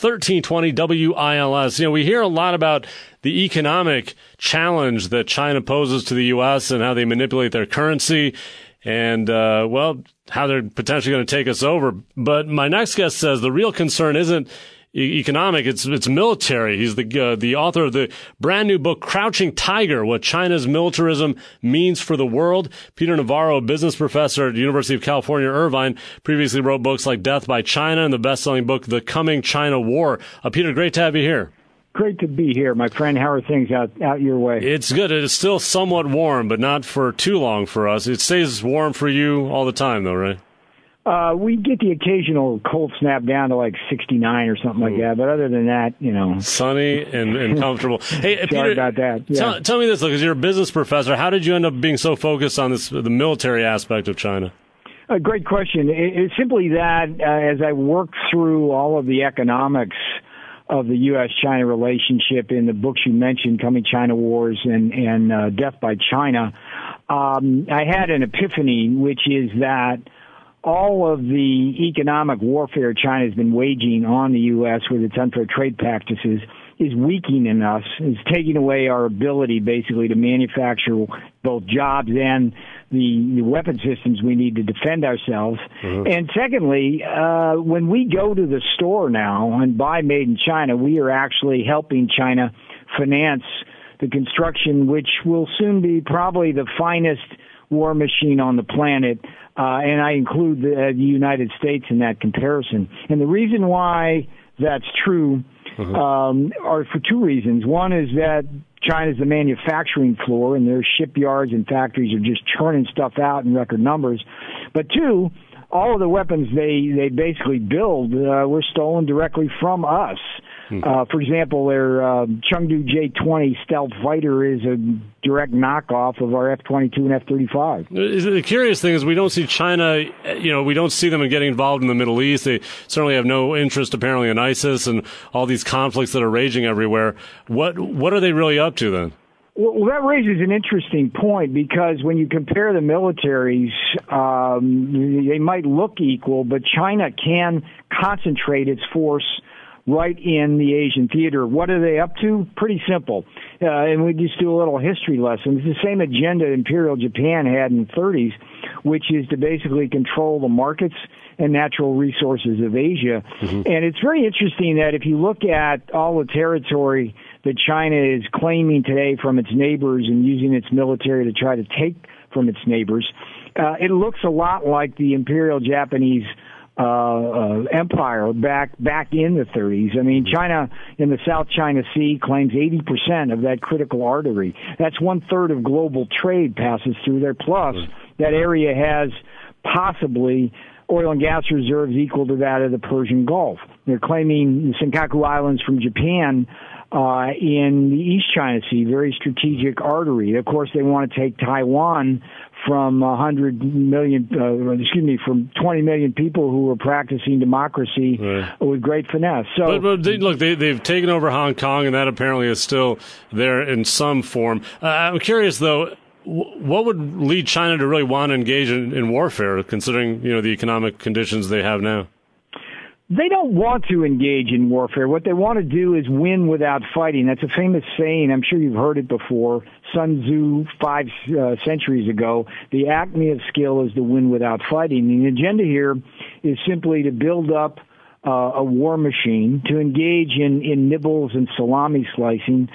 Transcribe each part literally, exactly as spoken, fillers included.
thirteen twenty W I L S. You know, we hear a lot about the economic challenge that China poses to the U S and how they manipulate their currency and, uh, well, how they're potentially going to take us over. But my next guest says the real concern isn't economic, it's it's military. He's the uh, the author of the brand new book, Crouching Tiger, What China's Militarism Means for the World. Peter Navarro, a business professor at the University of California, Irvine, previously wrote books like Death by China and the best-selling book, The Coming China War. Uh, Peter, great to have you here. Great to be here, my friend. How are things out, out your way? It's good. It is still somewhat warm, but not for too long for us. It stays warm for you all the time, though, right? Uh, we get the occasional cold snap down to like sixty-nine or something Ooh. like that, but other than that, you know. Sunny and, and comfortable. Hey, Sorry Peter, about that. Yeah. Tell, tell me this, because you're a business professor. How did you end up being so focused on this, the military aspect of China? A great question. It, it's simply that uh, as I worked through all of the economics of the U S China relationship in the books you mentioned, Coming China Wars and, and uh, Death by China, um, I had an epiphany, which is that all of the economic warfare China has been waging on the U S with its unfair trade practices is weakening us, is taking away our ability basically to manufacture both jobs and the, the weapon systems we need to defend ourselves. Mm-hmm. And secondly, uh, when we go to the store now and buy made in China, we are actually helping China finance the construction, which will soon be probably the finest war machine on the planet. Uh, and I include the, uh, the United States in that comparison. And the reason why that's true mm-hmm. um, are for two reasons. One is that China's the manufacturing floor, and their shipyards and factories are just churning stuff out in record numbers. But two, all of the weapons they, they basically build uh, were stolen directly from us. Uh, for example, their uh, Chengdu J twenty stealth fighter is a direct knockoff of our F twenty-two and F thirty-five. The curious thing is we don't see China, you know, we don't see them getting involved in the Middle East. They certainly have no interest, apparently, in ISIS and all these conflicts that are raging everywhere. What what are they really up to then? Well, that raises an interesting point, because when you compare the militaries, um, they might look equal, but China can concentrate its force right in the Asian theater. What are they up to? Pretty simple. Uh, and we just do a little history lesson. It's the same agenda Imperial Japan had in the thirties, which is to basically control the markets and natural resources of Asia. Mm-hmm. And it's very interesting that if you look at all the territory that China is claiming today from its neighbors and using its military to try to take from its neighbors, uh, it looks a lot like the Imperial Japanese Uh, uh, empire back back in the thirties. I mean, China in the South China Sea claims eighty percent of that critical artery. That's one third of global trade passes through there. Plus, that area has possibly oil and gas reserves equal to that of the Persian Gulf. They're claiming the Senkaku Islands from Japan uh, in the East China Sea, very strategic artery. Of course, they want to take Taiwan from one hundred million, uh, excuse me, from twenty million people who are practicing democracy right. with great finesse. So, but, but they, look, they, they've taken over Hong Kong, and that apparently is still there in some form. Uh, I'm curious, though, w- what would lead China to really want to engage in, in warfare, considering you know the economic conditions they have now? They don't want to engage in warfare. What they want to do is win without fighting. That's a famous saying. I'm sure you've heard it before. Sun Tzu, five uh, centuries ago. The acme of skill is to win without fighting. And the agenda here is simply to build up uh, a war machine, to engage in, in nibbles and salami slicing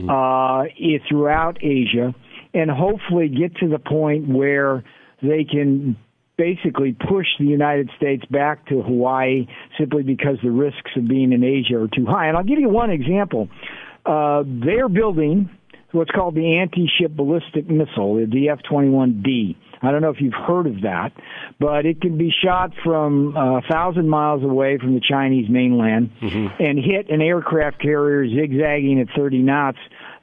uh, throughout Asia, and hopefully get to the point where they can basically push the United States back to Hawaii simply because the risks of being in Asia are too high. And I'll give you one example. Uh, they're building what's called the anti-ship ballistic missile, the F twenty-one D. I don't know if you've heard of that, but it can be shot from a thousand miles away from the Chinese mainland mm-hmm. and hit an aircraft carrier zigzagging at thirty knots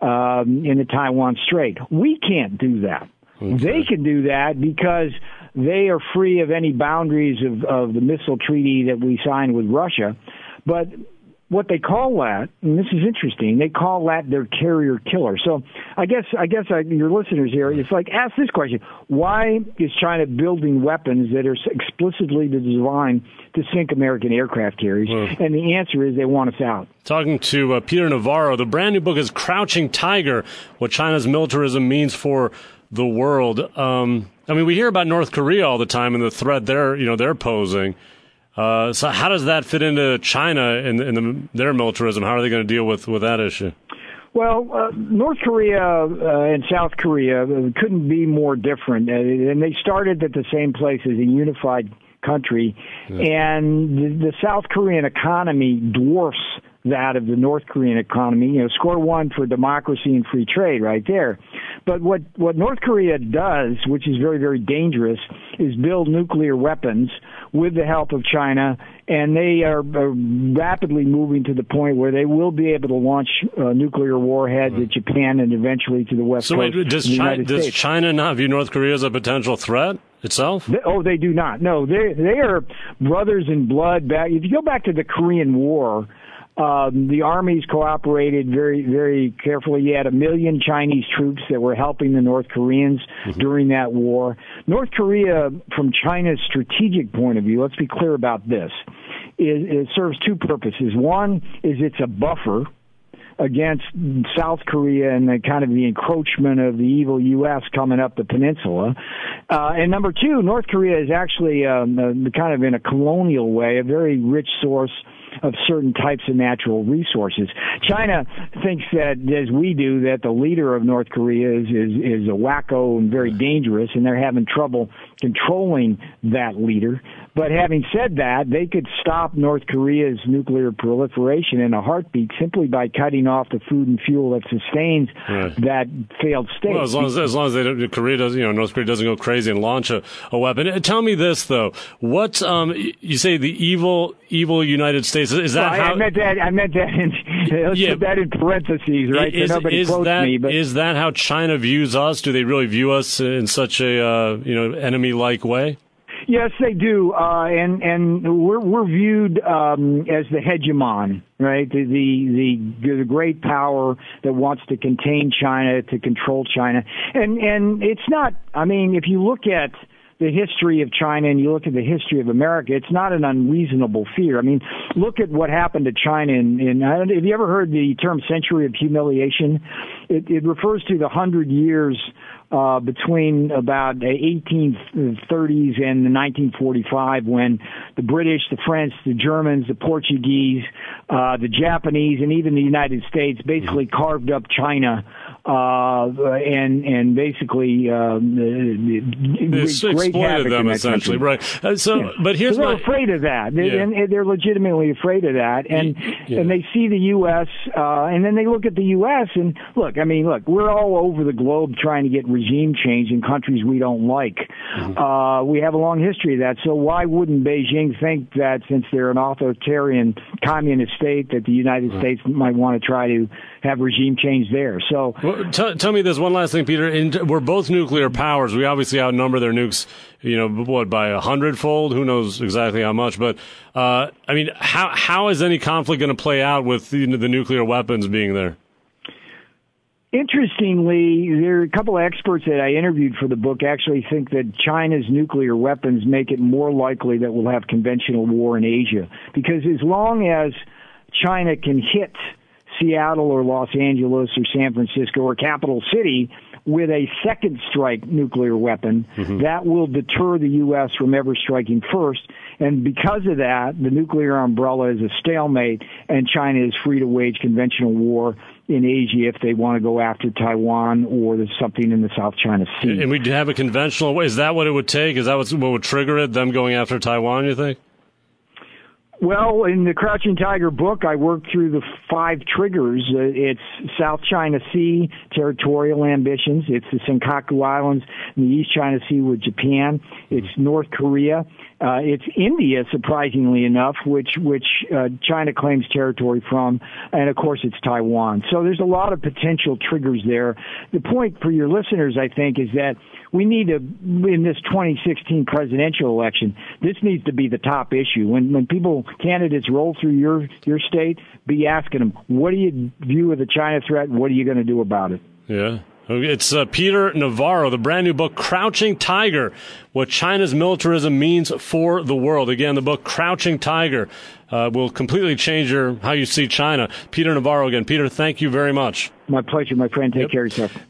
um, in the Taiwan Strait. We can't do that. Okay. They can do that because they are free of any boundaries of, of the missile treaty that we signed with Russia. But what they call that, and this is interesting, they call that their carrier killer. So I guess I guess I, your listeners here, it's like, ask this question: why is China building weapons that are explicitly designed to sink American aircraft carriers? Well, and the answer is they want us out. Talking to uh, Peter Navarro, the brand new book is Crouching Tiger: What China's Militarism Means for the World. Um, I mean, we hear about North Korea all the time and the threat they're, you know, they're posing. Uh, so how does that fit into China and, and the, their militarism? How are they going to deal with, with that issue? Well, uh, North Korea uh, and South Korea couldn't be more different. Uh, and they started at the same place as a unified country. Yeah. And the, the South Korean economy dwarfs that of the North Korean economy. You know, score one for democracy and free trade right there. But what, what North Korea does, which is very, very dangerous, is build nuclear weapons with the help of China, and they are, are rapidly moving to the point where they will be able to launch uh, nuclear warheads mm-hmm. at Japan and eventually to the west so coast wait, does of the China, United does States. China not view North Korea as a potential threat itself? They, oh, they do not. No, they they are brothers in blood. Back, if you go back to the Korean War, Um, the armies cooperated very, very carefully. You had a million Chinese troops that were helping the North Koreans mm-hmm. during that war. North Korea, from China's strategic point of view, let's be clear about this, it, it serves two purposes. One is it's a buffer against South Korea and the kind of the encroachment of the evil U S coming up the peninsula. Uh, and number two, North Korea is actually um, uh, kind of in a colonial way, a very rich source of certain types of natural resources. China thinks that, as we do, that the leader of North Korea is, is, is a wacko and very dangerous, and they're having trouble controlling that leader. But having said that, they could stop North Korea's nuclear proliferation in a heartbeat simply by cutting off the food and fuel that sustains right. that failed state. Well, as long as, as long as they don't, Korea does, you know, North Korea doesn't go crazy and launch a, a weapon. Tell me this though: what um, you say the evil, evil United States is that? Well, how, I meant that. I meant that. In, let's yeah, put that in parentheses, right? Is, so nobody is quotes that, me. But is that how China views us? Do they really view us in such a uh, you know enemy-like way? Yes, they do, uh, and and we're we're viewed um, as the hegemon, right? The, the the the great power that wants to contain China, to control China, and and it's not. I mean, if you look at the history of China and you look at the history of America, it's not an unreasonable fear. I mean, look at what happened to China in, in I don't know, have you ever heard the term century of humiliation? It, it refers to the hundred years uh, between about eighteen thirties and nineteen forty-five when the British, the French, the Germans, the Portuguese, uh, the Japanese, and even the United States basically carved up China uh, and and basically um, great exploited them essentially, right? Uh, so, yeah. but here's so they're my, afraid of that, they, yeah. and they're legitimately afraid of that, and yeah. and they see the U S uh, and then they look at the U S and look. I mean, look, we're all over the globe trying to get regime change in countries we don't like. Mm-hmm. Uh, we have a long history of that. So why wouldn't Beijing think that since they're an authoritarian communist state that the United mm-hmm. States might want to try to have regime change there? So well, t- tell me this one last thing, Peter. In, we're both nuclear powers. We obviously outnumber their nukes, you know, what, by a hundredfold? Who knows exactly how much? But uh, I mean, how how is any conflict going to play out with the, the nuclear weapons being there? Interestingly, there are a couple of experts that I interviewed for the book actually think that China's nuclear weapons make it more likely that we'll have conventional war in Asia. Because as long as China can hit Seattle or Los Angeles or San Francisco or Capital City with a second strike nuclear weapon, mm-hmm. that will deter the U S from ever striking first. And because of that, the nuclear umbrella is a stalemate, and China is free to wage conventional war in Asia if they want to go after Taiwan or there's something in the South China Sea. And we have a conventional, is that what it would take? Is that what would trigger it, them going after Taiwan, you think? Well, in the Crouching Tiger book, I worked through the five triggers. Uh, it's South China Sea, territorial ambitions. It's the Senkaku Islands in the East China Sea with Japan. It's North Korea. Uh, it's India, surprisingly enough, which which uh, China claims territory from, and of course it's Taiwan. So there's a lot of potential triggers there. The point for your listeners, I think, is that we need to, in this twenty sixteen presidential election, this needs to be the top issue. When when people candidates roll through your your state, be asking them, what do you view of the China threat? What are you going to do about it? Yeah. It's uh, Peter Navarro, the brand new book, Crouching Tiger, What China's Militarism Means for the World. Again, the book, Crouching Tiger, uh, will completely change your how you see China. Peter Navarro again. Peter, thank you very much. My pleasure, my friend. Take Yep. care of yourself.